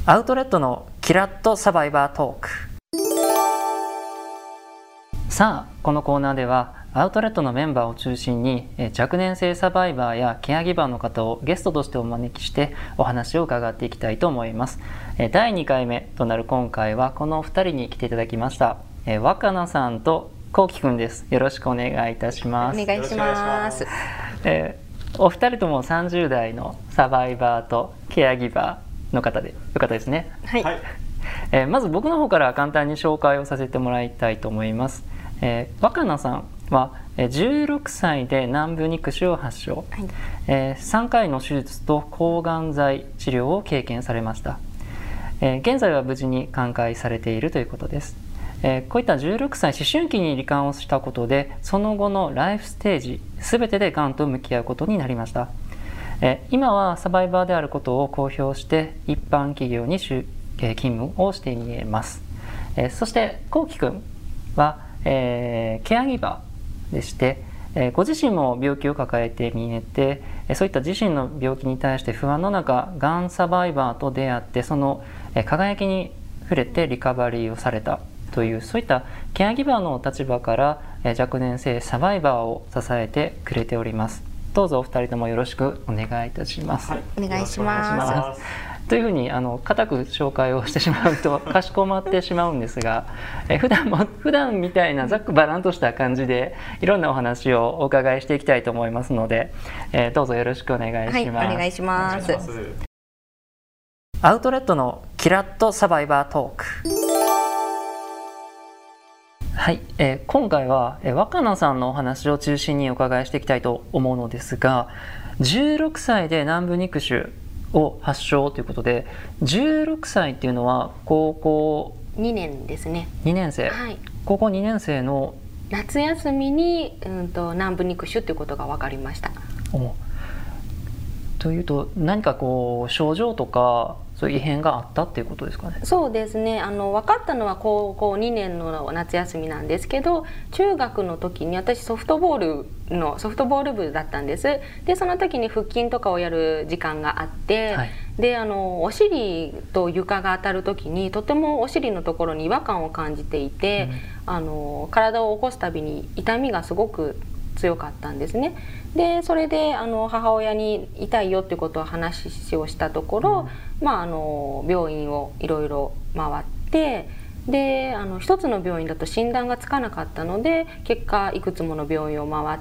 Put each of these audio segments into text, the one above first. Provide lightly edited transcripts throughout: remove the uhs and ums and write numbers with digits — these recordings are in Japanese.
アウトレットのキラッとサバイバートーク。さあ、このコーナーではアウトレットのメンバーを中心に若年性サバイバーやケアギバーの方をゲストとしてお招きしてお話を伺っていきたいと思います。第2回目となる今回はこの2人に来ていただきました。若菜さんとこうきくんです。よろしくお願いいたします。 お願いします。 お二人とも30代のサバイバーとケアギバーの方でよかったですね。 はい。 まず僕の方から簡単に紹介をさせてもらいたいと思います。若菜さんは16歳で軟部肉腫を発症、はい、3回の手術と抗がん剤治療を経験されました。現在は無事に寛解されているということです。こういった16歳思春期に罹患をしたことでその後のライフステージ全てでがんと向き合うことになりました。今はサバイバーであることを公表して一般企業に勤務をしています。そしてこうきくんはケアギバーでして、ご自身も病気を抱えて見えて、そういった自身の病気に対して不安の中がんサバイバーと出会ってその輝きに触れてリカバリーをされたというそういったケアギバーの立場から若年性サバイバーを支えてくれております。どうぞお二人ともよろしくお願いいたします。 はい、お願いします。 というふうに固く紹介をしてしまうとかしこまってしまうんですが、普段みたいなざっくばらんとした感じでいろんなお話をお伺いしていきたいと思いますので、どうぞよろしくお願いします。 はい、お願いします。 アウトレットのキラッとサバイバートーク。はい、今回は若菜さんのお話を中心にお伺いしていきたいと思うのですが、16歳で軟部肉腫を発症ということで、16歳っていうのは高校 2年ですね。 2年生、 はい、 高校2年生の夏休みに軟部肉腫ということが分かりました。 というと何か症状とかそういう異変があったっていうことですかね。 そうですね。分かったのは高校2年の夏休みなんですけど、中学の時に私ソフトボール部だったんです。でその時に腹筋とかをやる時間があって、はい、でお尻と床が当たる時にとてもお尻のところに違和感を感じていて、体を起こすたびに痛みがすごく強かったんですね。でそれで母親に痛いよっていうことを話をしたところ、病院をいろいろ回って、で一つの病院だと診断がつかなかったので結果いくつもの病院を回って、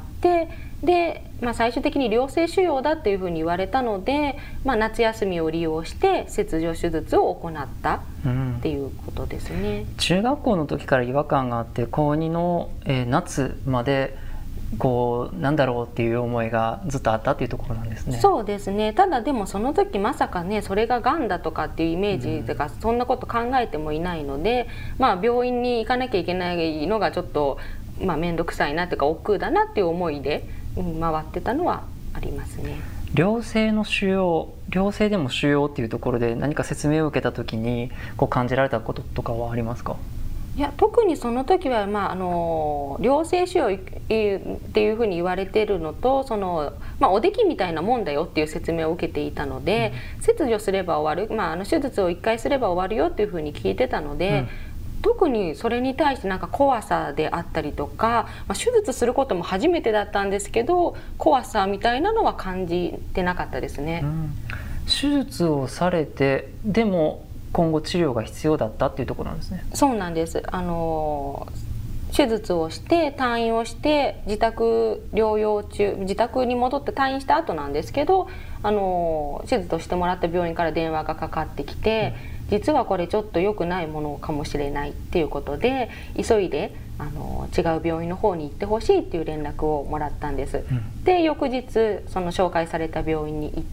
で、最終的に良性腫瘍だっていうふうに言われたので、夏休みを利用して切除手術を行ったっていうことですね。 中学校の時から違和感があって高2の、夏までなんだろうっていう思いがずっとあったっていうところなんですね。 そうですね。ただでもその時まさかねそれががんだとかっていうイメージとか、そんなこと考えてもいないので、病院に行かなきゃいけないのがちょっと面倒くさいなというか億劫だなっていう思いで回ってたのはありますね。 良性でも腫瘍っていうところで何か説明を受けた時に感じられたこととかはありますか？ いや特にその時は、良性腫瘍っていうふうに言われているのとおできみたいなもんだよっていう説明を受けていたので、切除すれば終わる、手術を1回すれば終わるよっていうふうに聞いてたので、特にそれに対して怖さであったりとか、手術することも初めてだったんですけど怖さみたいなのは感じてなかったですね。 手術をされてでも今後治療が必要だったっていうところなんですね。 そうなんです。手術をして退院をして自宅療養中、自宅に戻って退院した後なんですけど、手術をしてもらった病院から電話がかかってきて、実はこれちょっと良くないものかもしれないっていうことで急いで違う病院の方に行ってほしいっていう連絡をもらったんです。で翌日その紹介された病院に行って、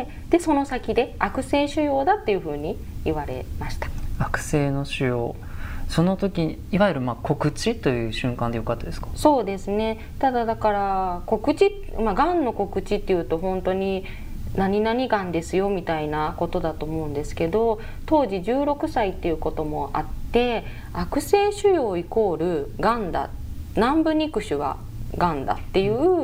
でその先で悪性腫瘍だっていうふうに言われました。 悪性の腫瘍、その時いわゆる告知という瞬間でよかったですか？ そうですね。ただだから告知、がんの告知っていうと本当に何々がんですよみたいなことだと思うんですけど、当時16歳っていうこともあって悪性腫瘍イコールがんだ、軟部肉腫はがんだっていう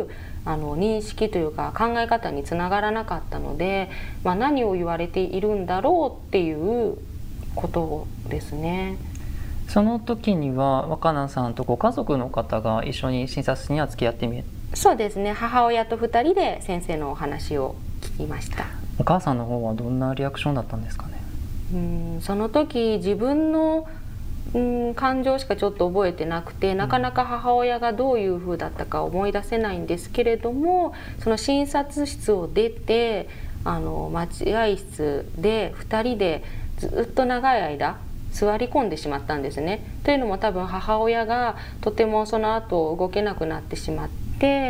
認識というか考え方につながらなかったので、何を言われているんだろうっていうことですね。 その時には若菜さんとご家族の方が一緒に診察室には付き合ってみる？ そうですね、母親と2人で先生のお話を聞きました。 お母さんの方はどんなリアクションだったんですかね？ その時自分の感情しかちょっと覚えてなくて、なかなか母親がどういう風だったか思い出せないんですけれども、その診察室を出て待合室で2人でずっと長い間座り込んでしまったんですね。というのも多分母親がとてもその後動けなくなってしまって、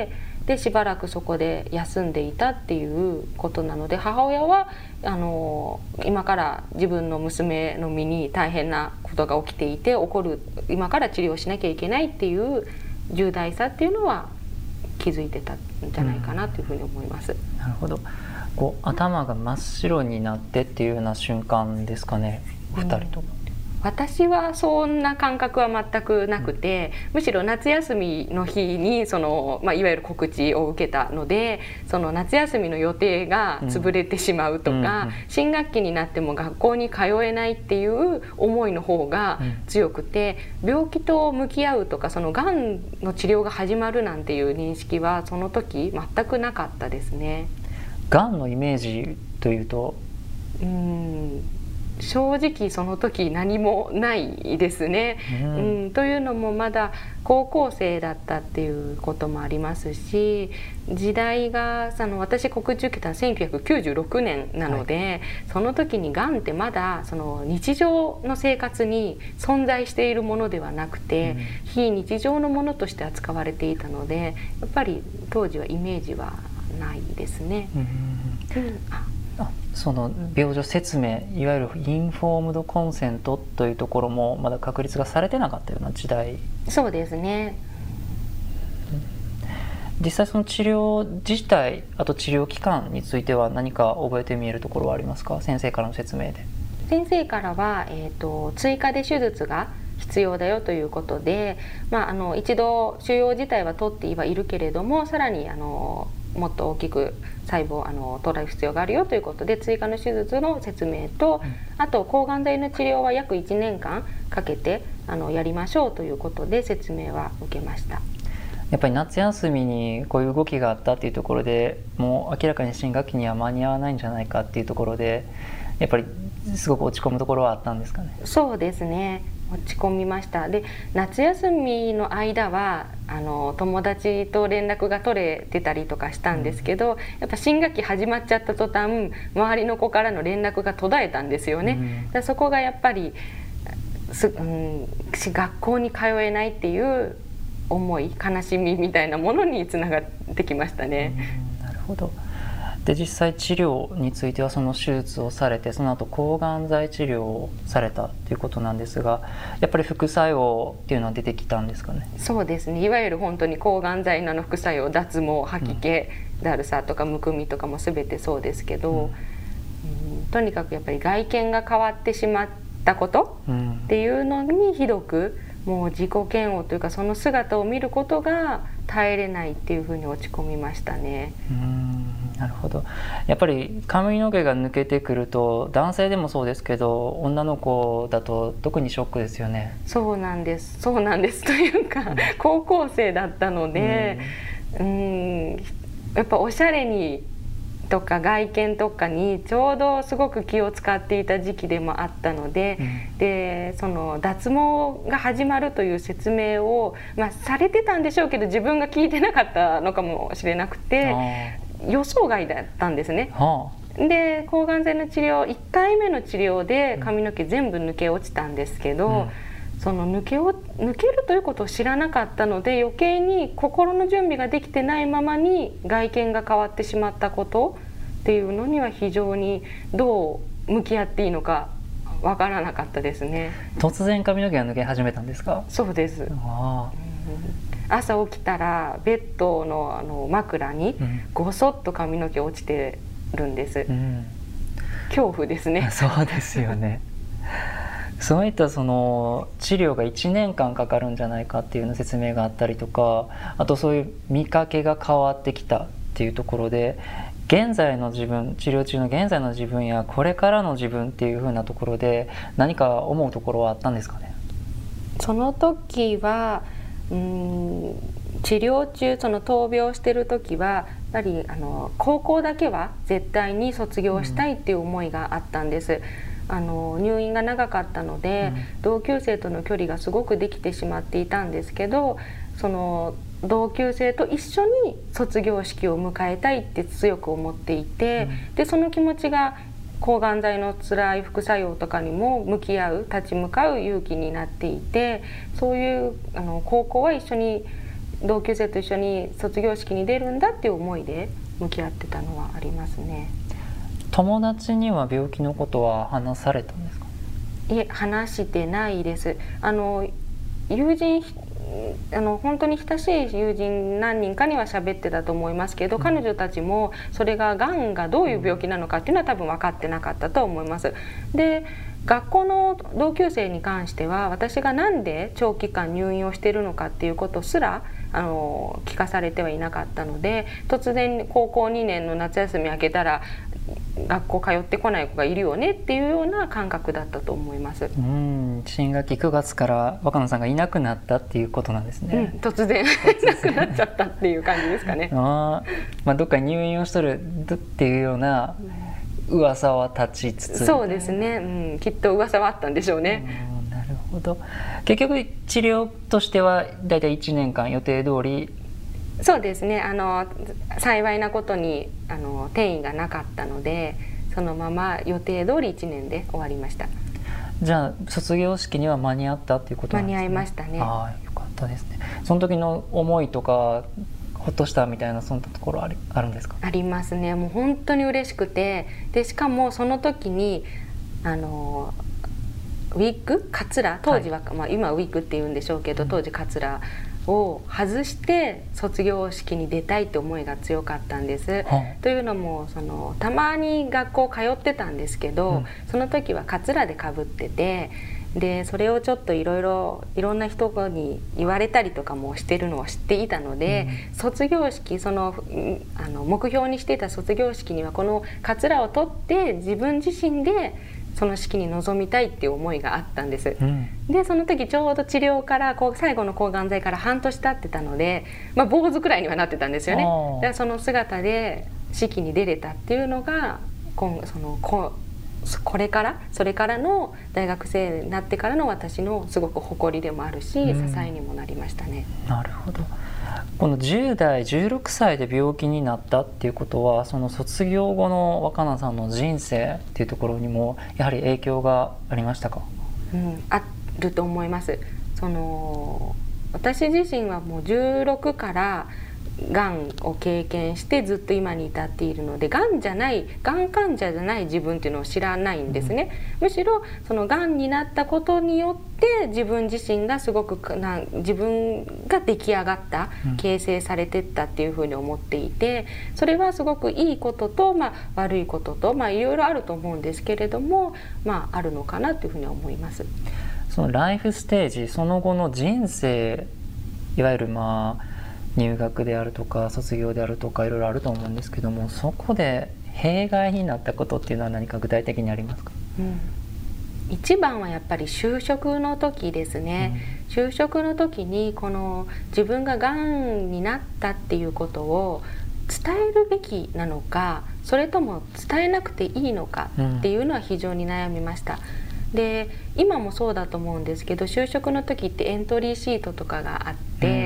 でしばらくそこで休んでいたっていうことなので、母親は今から自分の娘の身に大変なことが起きていて起こる、今から治療しなきゃいけないっていう重大さっていうのは気づいてたんじゃないかなというふうに思います。 なるほど。頭が真っ白になってっていうような瞬間ですかね、お二人とも。 私はそんな感覚は全くなくて、むしろ夏休みの日にいわゆる告知を受けたので、その夏休みの予定が潰れてしまうとか、新学期になっても学校に通えないっていう思いの方が強くて、病気と向き合うとかそのがんの治療が始まるなんていう認識はその時全くなかったですね。 がんのイメージというと正直その時何もないですね。というのもまだ高校生だったっていうこともありますし、時代が私告知受けたのは1996年なので、その時にがんってまだ日常の生活に存在しているものではなくて、非日常のものとして扱われていたので、やっぱり当時はイメージはないですね。 その病状説明、いわゆるインフォームドコンセントというところもまだ確立がされてなかったような時代。 そうですね。 実際その治療自体、あと治療期間については何か覚えて見えるところはありますか？先生からの説明で。 先生からは、追加で手術が必要だよということで、一度腫瘍自体は取ってはいるけれども、さらにもっと大きく細胞を取る必要があるよということで、追加の手術の説明と、あと抗がん剤の治療は約1年間かけてやりましょうということで説明は受けました。 やっぱり夏休みにこういう動きがあったっていうところで、もう明らかに新学期には間に合わないんじゃないかっていうところで、やっぱりすごく落ち込むところはあったんですかね？ そうですね、落ち込みました。で、夏休みの間は友達と連絡が取れてたりとかしたんですけど、やっぱ新学期始まっちゃった途端、周りの子からの連絡が途絶えたんですよね。そこがやっぱり学校に通えないっていう思い、悲しみみたいなものにつながってきましたね。 なるほど。で、実際治療についてはその手術をされて、その後抗がん剤治療をされたということなんですが、やっぱり副作用っていうのは出てきたんですかね？ そうですね、いわゆる本当に抗がん剤の副作用、脱毛、吐き気、だるさとかむくみとかも全てそうですけど、とにかくやっぱり外見が変わってしまったことっていうのにひどく、もう自己嫌悪というか、その姿を見ることが耐えれないっていうふうに落ち込みましたね。 なるほど。やっぱり髪の毛が抜けてくると、男性でもそうですけど女の子だと特にショックですよね。 そうなんです、そうなんですというか、高校生だったので、やっぱおしゃれにとか外見とかにちょうどすごく気を使っていた時期でもあったので、でその脱毛が始まるという説明を、されてたんでしょうけど、自分が聞いてなかったのかもしれなくて、予想外だったんですね。で抗がん剤の治療、1回目の治療で髪の毛全部抜け落ちたんですけど、その抜けるということを知らなかったので、余計に心の準備ができてないままに外見が変わってしまったことっていうのには非常にどう向き合っていいのかわからなかったですね。 突然髪の毛が抜け始めたんですか？そうです。朝起きたらベッドの枕にごそっと髪の毛落ちてるんです。恐怖ですね。 そうですよね。 そういったその治療が1年間かかるんじゃないかっていうの説明があったりとか、あとそういう見かけが変わってきたっていうところで、現在の自分、治療中の現在の自分やこれからの自分っていう風なところで何か思うところはあったんですかね？ その時は治療中、その闘病してる時はやっぱり高校だけは絶対に卒業したいっていう思いがあったんです。入院が長かったので、同級生との距離がすごくできてしまっていたんですけど、その同級生と一緒に卒業式を迎えたいって強く思っていて、でその気持ちが抗がん剤の辛い副作用とかにも向き合う、立ち向かう勇気になっていて、そういう高校は一緒に同級生と一緒に卒業式に出るんだっていう思いで向き合ってたのはありますね。 友達には病気のことは話されたんですか？ いえ、話してないです。友人、本当に親しい友人何人かには喋ってたと思いますけど、彼女たちもそれががんがどういう病気なのかっていうのは多分分かってなかったと思います。で、学校の同級生に関しては私がなんで長期間入院をしているのかっていうことすら聞かされてはいなかったので、突然高校2年の夏休み明けたら学校通ってこない子がいるよねっていうような感覚だったと思います。 新学期9月から若野さんがいなくなったっていうことなんですね。 突然いなくなっちゃったっていう感じですかね。 どっか入院をしとるっていうような噂は立ちつつ、 そうですね、きっと噂はあったんでしょうね。 なるほど。結局治療としてはだいたい1年間予定通り。 そうですね、幸いなことに転移がなかったので、そのまま予定通り1年で終わりました。 じゃあ卒業式には間に合ったっていうことなんですね。 間に合いましたね。 よかったですね。その時の思いとかほっとしたみたいなそんなところあるんですか？ ありますね。もう本当に嬉しくて、でしかもその時にウィッグ、カツラ、当時は、今ウィッグって言うんでしょうけど、当時カツラを外して卒業式に出たいって思いが強かったんです。というのもたまに学校通ってたんですけど、その時はカツラでかぶってて、でそれをちょっといろんな人に言われたりとかもしてるのを知っていたので、卒業式目標にしていた卒業式にはこのカツラを取って自分自身でその式に臨みたいっていう思いがあったんです。でその時ちょうど治療から最後の抗がん剤から半年経ってたので、坊主くらいにはなってたんですよね。だからその姿で式に出れたっていうのがそれからの大学生になってからの私のすごく誇りでもあるし、支えにもなりましたね。 なるほど。この10代16歳で病気になったっていうことは、その卒業後の若菜さんの人生っていうところにもやはり影響がありましたか？ あると思います。私自身はもう16からがんを経験してずっと今に至っているので、がん患者じゃない自分っていうのを知らないんですね。むしろそのがんになったことによって自分自身がすごく自分が出来上がった、形成されてったっていうふうに思っていて、それはすごくいいことと、悪いことと、いろいろあると思うんですけれども、あるのかなというふうに思います。 そのライフステージ、その後の人生、いわゆる入学であるとか卒業であるとかいろいろあると思うんですけども、そこで弊害になったことっていうのは何か具体的にありますか？ 一番はやっぱり就職の時ですね。就職の時に自分ががんになったっていうことを伝えるべきなのか、それとも伝えなくていいのかっていうのは非常に悩みました。で今もそうだと思うんですけど、就職の時ってエントリーシートとかがあって、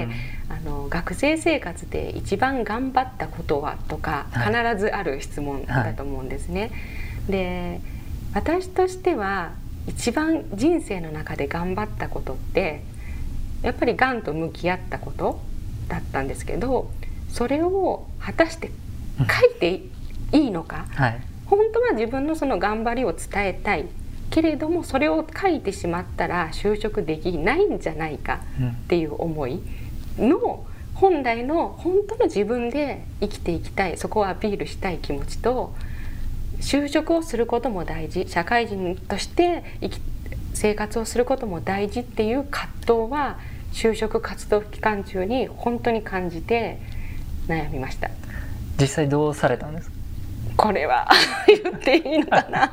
学生生活で一番頑張ったことはとか必ずある質問だと思うんですね。で私としては一番人生の中で頑張ったことってやっぱりがんと向き合ったことだったんですけど、それを果たして書いていいのか、本当は自分のその頑張りを伝えたいけれども、それを書いてしまったら就職できないんじゃないかっていう思いの本当の自分で生きていきたい、そこをアピールしたい気持ちと、就職をすることも大事、社会人として生活をすることも大事っていう葛藤は就職活動期間中に本当に感じて悩みました。 実際どうされたんですか？ これは言っていいのかな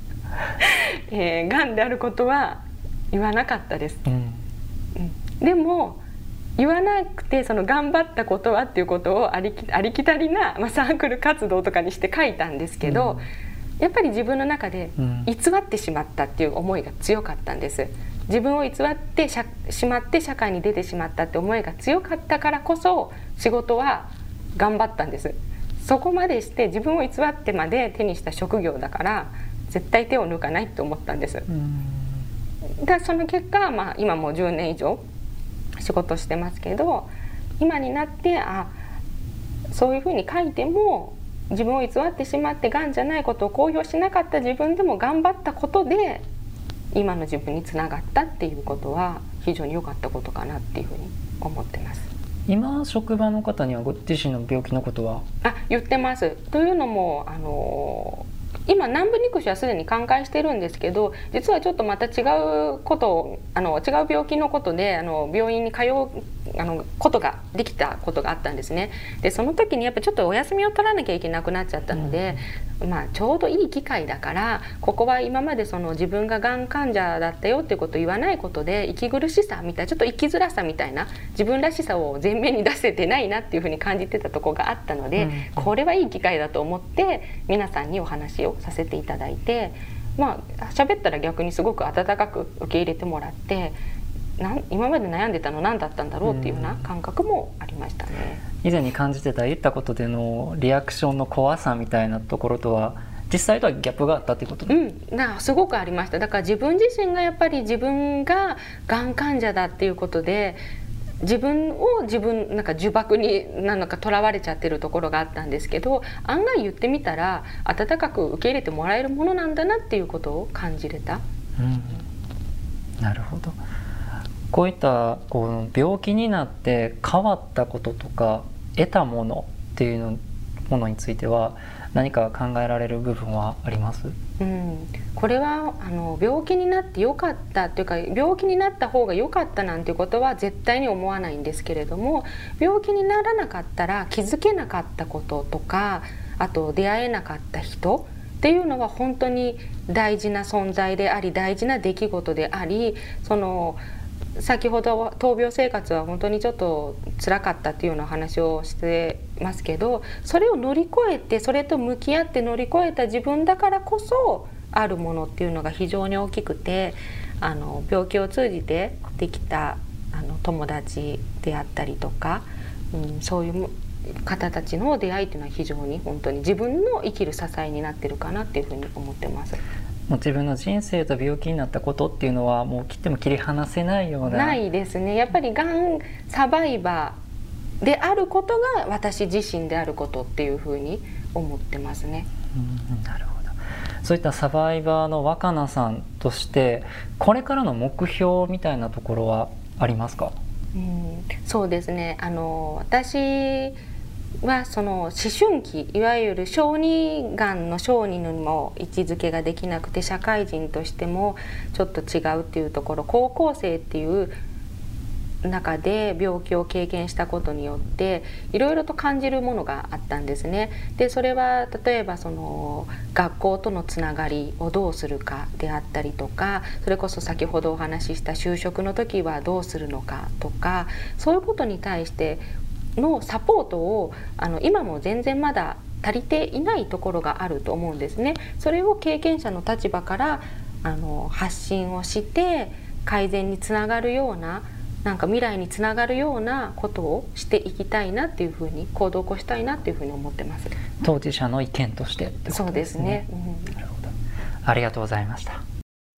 がんであることは言わなかったです、でも言わなくて、その頑張ったことはっていうことをありきたりな、サークル活動とかにして書いたんですけど、やっぱり自分の中で偽ってしまったっていう思いが強かったんです。自分を偽ってしまって社会に出てしまったって思いが強かったからこそ仕事は頑張ったんです。そこまでして自分を偽ってまで手にした職業だから絶対手を抜かないと思ったんです。でその結果、今もう10年以上仕事してますけど、今になってそういうふうに書いても自分を偽ってしまってがんじゃないことを公表しなかった自分でも頑張ったことで今の自分につながったっていうことは非常に良かったことかなっていうふうに思ってます。 今職場の方にはご自身の病気のことは言ってます。というのも今南部肉腫はすでに寛解してるんですけど、実はちょっとまた違うこと違う病気のことで病院に通うことができたことがあったんですね。でその時にやっぱちょっとお休みを取らなきゃいけなくなっちゃったので、ちょうどいい機会だからここは今まで自分ががん患者だったよっていうことを言わないことで息苦しさみたいな、ちょっと生きづらさみたいな自分らしさを前面に出せてないなっていうふうに感じてたところがあったので、これはいい機会だと思って皆さんにお話をさせていただいて、喋ったら逆にすごく温かく受け入れてもらって、今まで悩んでたの何だったんだろうっていうような感覚もありましたね。 以前に感じてた言ったことでのリアクションの怖さみたいなところとは実際とはギャップがあったっていうことですか？ すごくありました。だから自分自身がやっぱり自分ががん患者だっていうことで自分なんか呪縛にとらわれちゃってるところがあったんですけど、案外言ってみたら温かく受け入れてもらえるものなんだなっていうことを感じれた、 なるほど。こういった病気になって変わったこととか得たものっていうものについては何か考えられる部分はあります？これは病気になってよかったというか病気になった方が良かったなんていうことは絶対に思わないんですけれども、病気にならなかったら気づけなかったこととか、あと出会えなかった人っていうのは本当に大事な存在であり大事な出来事であり、先ほど闘病生活は本当にちょっと辛かったっていうような話をしてますけど、それを乗り越えてそれと向き合って乗り越えた自分だからこそあるものっていうのが非常に大きくて、病気を通じてできた友達であったりとか、そういう方たちの出会いっていうのは非常に本当に自分の生きる支えになってるかなっていうふうに思ってます。 もう自分の人生と病気になったことっていうのはもう切っても切り離せないような。 ないですね。やっぱりがんサバイバーであることが私自身であることっていうふうに思ってますね。 なるほど。そういったサバイバーの若菜さんとしてこれからの目標みたいなところはありますか？ そうですね。私は思春期、いわゆる小児がんの小児にも位置づけができなくて、社会人としてもちょっと違うっていうところ、高校生っていう中で病気を経験したことによっていろいろと感じるものがあったんですね。でそれは例えば学校とのつながりをどうするかであったりとか、それこそ先ほどお話しした就職の時はどうするのかとか、そういうことに対してのサポートを今も全然まだ足りていないところがあると思うんですね。それを経験者の立場から発信をして改善につながるような、未来につながるようなことをしていきたいなっていうふうに、行動を起こしたいなっていうふうに思ってます。 当事者の意見としてってことですね。 そうですね。 なるほど。ありがとうございました。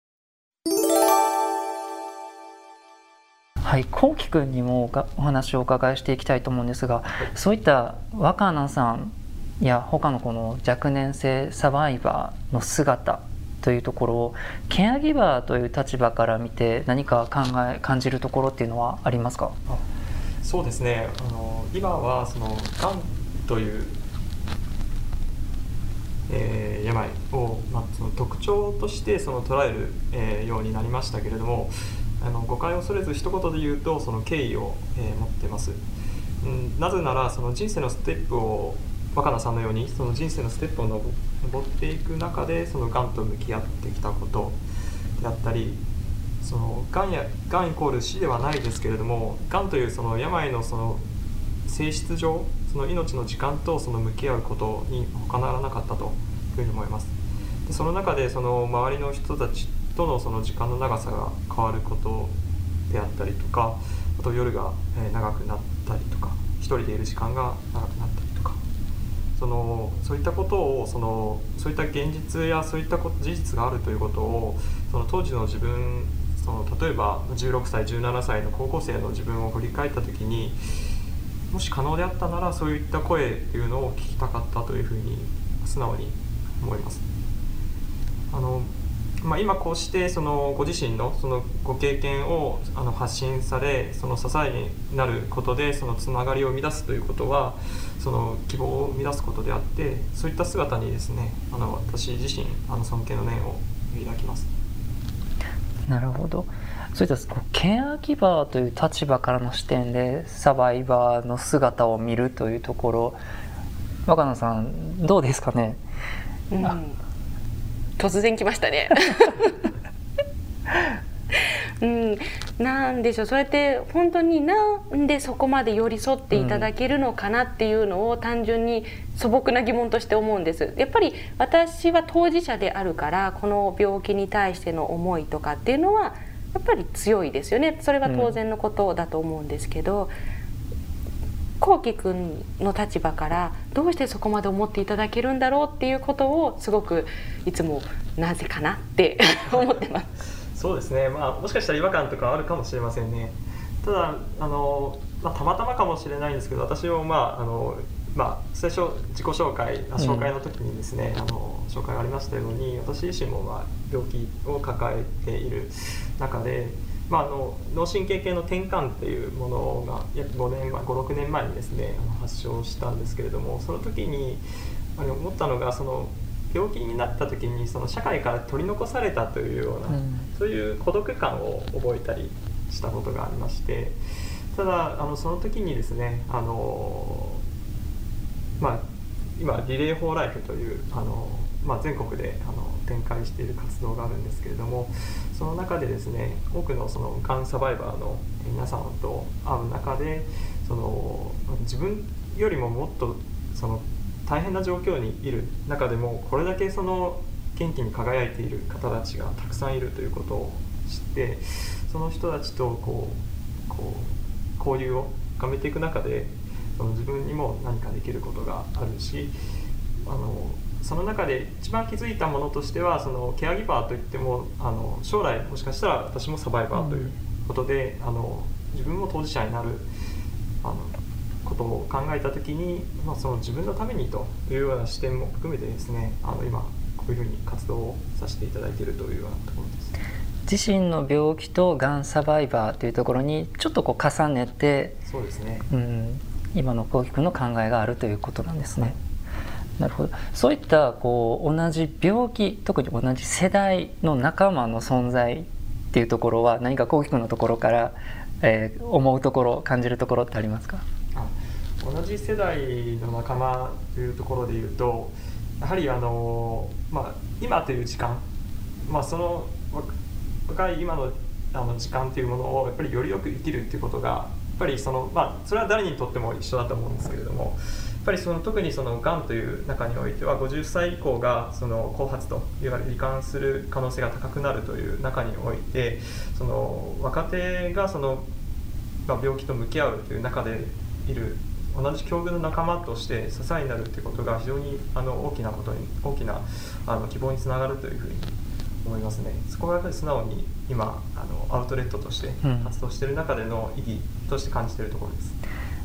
はい、こうきくんにもお話をお伺いしていきたいと思うんですが、そういった若菜さんや他のこの若年性サバイバーの姿というところをケアギバーという立場から見て何か感じるところっていうのはありますか？ そうですね。今はがんという、 病を、その特徴として捉える、ようになりましたけれども、誤解を恐れず一言で言うとその敬意を、持っています。なぜならその人生のステップを若菜さんのようにその人生のステップを登っていく中でそのがんと向き合ってきたことであったり、そのがんイコール死ではないですけれども、がんというその病のその性質上その命の時間とその向き合うことに他ならなかったというふうに思います。でその中でその周りの人たちとのその時間の長さが変わることであったりとか、あと夜が長くなったりとか、一人でいる時間が長くなったりとか、そういったことをそういった現実やそういった事実があるということをその当時の自分、例えば16歳17歳の高校生の自分を振り返った時に、もし可能であったならそういった声っていうのを聞きたかったというふうに素直に思います。今こうしてご自身のご経験を発信され、その支えになることでそのつながりを生み出すということはその希望を生み出すことであって、そういった姿にですね私自身尊敬の念を抱きます。 なるほど。そういったケアギバーという立場からの視点でサバイバーの姿を見るというところ、若菜さんどうですかね。 突然来ましたね。なんでしょう、それって本当になんでそこまで寄り添っていただけるのかなっていうのを単純に素朴な疑問として思うんです。やっぱり私は当事者であるから、この病気に対しての思いとかっていうのはやっぱり強いですよね。それは当然のことだと思うんですけど、こうきくんの立場からどうしてそこまで思っていただけるんだろうっていうことをすごくいつもなぜかなって思ってます。 そうですね、もしかしたら違和感とかあるかもしれませんね。ただたまたまかもしれないんですけど、私も最初自己紹介の時にですね、紹介がありましたように、私自身も病気を抱えている中で、脳神経系の転換っていうものが約5、6年前にですね発症したんですけれども、その時に思ったのが、病気になった時に社会から取り残されたというような、そういう孤独感を覚えたりしたことがありまして、ただその時にですね今リレー・フォー・ライフという全国で展開している活動があるんですけれども、その中でですね多くのがんサバイバーの皆さんと会う中で、自分よりももっと大変な状況にいる中でもこれだけ元気に輝いている方たちがたくさんいるということを知って、その人たちと交流を深めていく中で自分にも何かできることがあるし、その中で一番気づいたものとしては、ケアギバーといっても将来もしかしたら私もサバイバーということで、自分も当事者になることを考えた時に、自分のためにというような視点も含めてですね今こういうふうに活動をさせていただいているというようなところです。 自身の病気とがんサバイバーというところにちょっと重ねて、 そうですね、 今のこうきくんの考えがあるということなんですね。なるほど。そういった同じ病気、特に同じ世代の仲間の存在っていうところは何かこうきくんのところから、思うところ、感じるところってありますか？ 同じ世代の仲間というところでいうと、やはり今という時間、その若い今の時間というものをやっぱりよりよく生きるということがやっぱりそれは誰にとっても一緒だと思うんですけれども、やっぱり特にがんという中においては50歳以降が後発といわれる罹患する可能性が高くなるという中において、若手が病気と向き合うという中でいる同じ境遇の仲間として支えになるということが非常に大きな希望につながるというふうに思いますね。そこがやっぱり素直に今アウトレットとして活動している中での意義として感じているところです。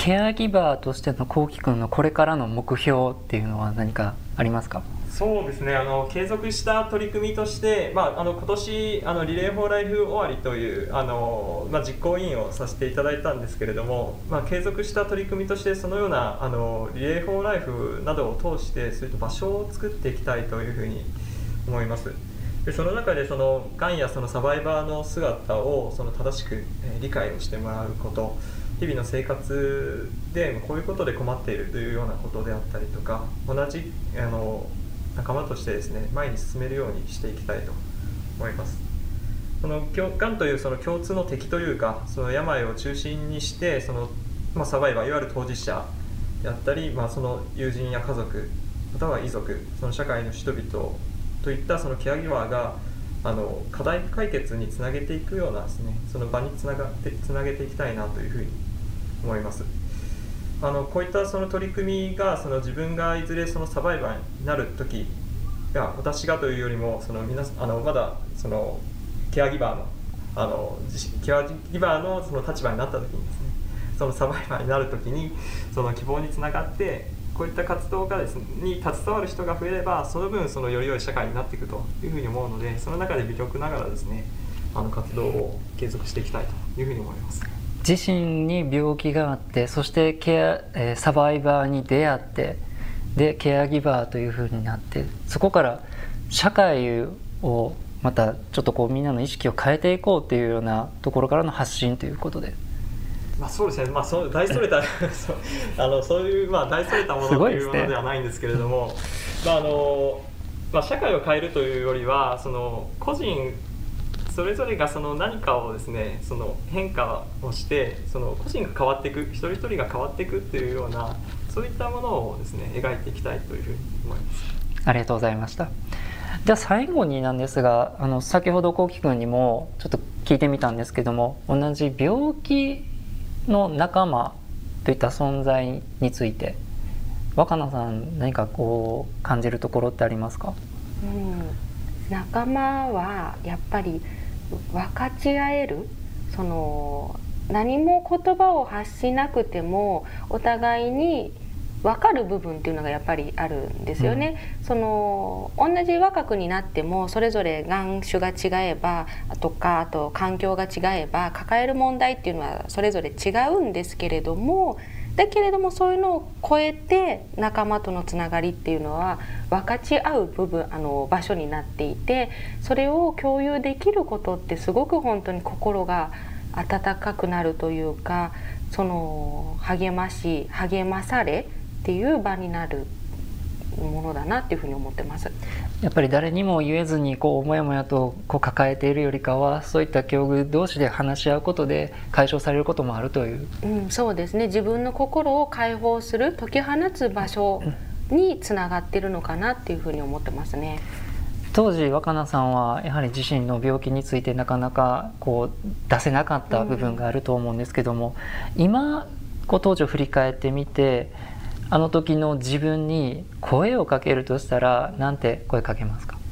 ケアギバーとしてのこうきくんのこれからの目標っていうのは何かありますか？ そうですね、継続した取り組みとして、今年リレーフォーライフ終わりという実行委員をさせていただいたんですけれども、継続した取り組みとしてそのようなリレーフォーライフなどを通してそういった場所を作っていきたいというふうに思います。でその中でがんやそのサバイバーの姿を正しく理解をしてもらうこと、日々の生活でこういうことで困っているというようなことであったりとか、同じ仲間としてですね、前に進めるようにしていきたいと思います。がんという共通の敵というか、その病を中心にしてサバイバー、いわゆる当事者であったり、その友人や家族または遺族、その社会の人々といったそのケアギバーが課題解決につなげていくようなですね、その場につなげていきたいなというふうに思います。こういったその取り組みが自分がいずれサバイバーになる時が、私がというよりもまだケアギバーの立場になった時にですね、サバイバーになる時に希望につながって、こういった活動がに携わる人が増えれば、その分より良い社会になっていくというふうに思うので、その中で微力ながらですね、活動を継続していきたいというふうに思います。 自身に病気があって、そしてサバイバーに出会って、でケアギバーというふうになって、そこから社会をまたちょっとみんなの意識を変えていこうというようなところからの発信ということで。 そうですね、大それたそういう大それたものというものではないんですけれども、社会を変えるというよりは個人それぞれが何かをですね、変化をして個人が変わっていく、一人一人が変わっていくっていうような、そういったものをですね描いていきたいというふうに思います。 ありがとうございました。では最後になんですが、先ほどこうきくんにもちょっと聞いてみたんですけども、同じ病気の仲間といった存在について若菜さん、何か感じるところってありますか？ 仲間はやっぱり分かち合える、何も言葉を発しなくてもお互いに分かる部分っていうのがやっぱりあるんですよね。同じ若くになってもそれぞれ眼種が違えばとか、あと環境が違えば抱える問題っていうのはそれぞれ違うんですけれども、そういうのを超えて仲間とのつながりっていうのは分かち合う場所になっていて、それを共有できることってすごく本当に心が温かくなるというか、励まされっていう場になるものだなっていうふうに思ってます。 やっぱり誰にも言えずにもやもやと抱えているよりかは、そういった境遇同士で話し合うことで解消されることもあるという、 そうですね、自分の心を解放する、解き放つ場所につながってるのかなっていうふうに思ってますね。 当時若菜さんはやはり自身の病気についてなかなか出せなかった部分があると思うんですけども、今当時を振り返ってみて、あの時の自分に声をかけるとしたらなんて声かけますか？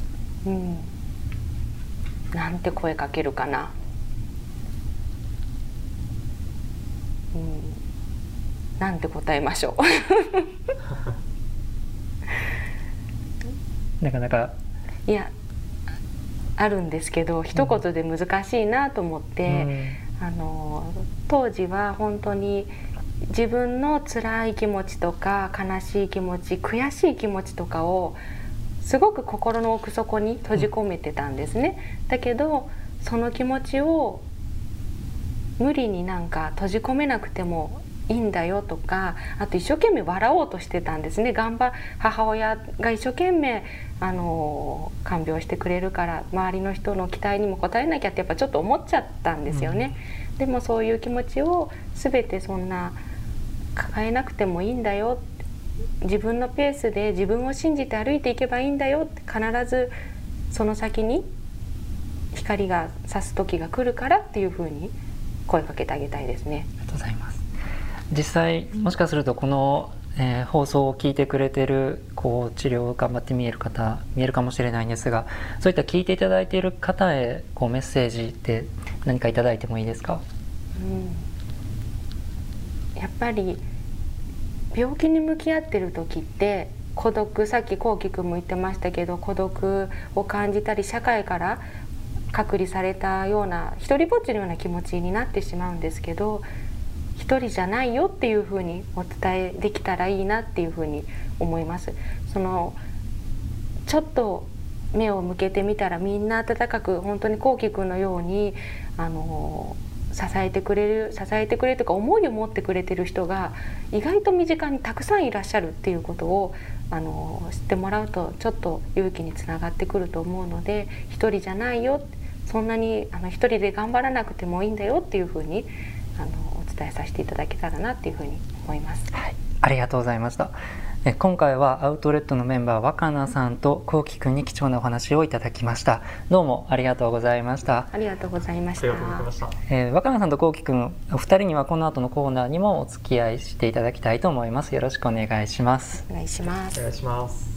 なんて声かけるかな。なんて答えましょう。なかなかあるんですけど、一言で難しいなと思って、当時は本当に自分の辛い気持ちとか悲しい気持ち、悔しい気持ちとかをすごく心の奥底に閉じ込めてたんですね。だけどその気持ちを無理に閉じ込めなくてもいいんだよとか、あと一生懸命笑おうとしてたんですね。母親が一生懸命看病してくれるから、周りの人の期待にも応えなきゃってやっぱちょっと思っちゃったんですよね。でもそういう気持ちを全てそんな抱えなくてもいいんだよ、自分のペースで自分を信じて歩いていけばいいんだよって、必ずその先に光が差す時が来るからっていうふうに声かけてあげたいですね。 ありがとうございます。実際もしかするとこの、放送を聞いてくれてる治療を頑張って見える方見えるかもしれないんですが、そういった聞いていただいている方へメッセージって何かいただいてもいいですか？ やっぱり病気に向き合ってる時って孤独、さっきこうきくんも言ってましたけど、孤独を感じたり社会から隔離されたような一人ぼっちのような気持ちになってしまうんですけど、一人じゃないよっていうふうにお伝えできたらいいなっていうふうに思います。ちょっと目を向けてみたらみんな温かく、本当にこうきくんのように支えてくれるというか、思いを持ってくれてる人が意外と身近にたくさんいらっしゃるっていうことを知ってもらうと、ちょっと勇気につながってくると思うので、一人じゃないよ、そんなに一人で頑張らなくてもいいんだよっていうふうにお伝えさせていただけたらなっていうふうに思います。 はい、ありがとうございました。今回はアウトレットのメンバー若菜さんとこうきくんに貴重なお話をいただきました。どうもありがとうございました。 ありがとうございました。 若菜さんとこうきくん、お二人にはこの後のコーナーにもお付き合いしていただきたいと思います。よろしくお願いします。 お願いします。 お願いします。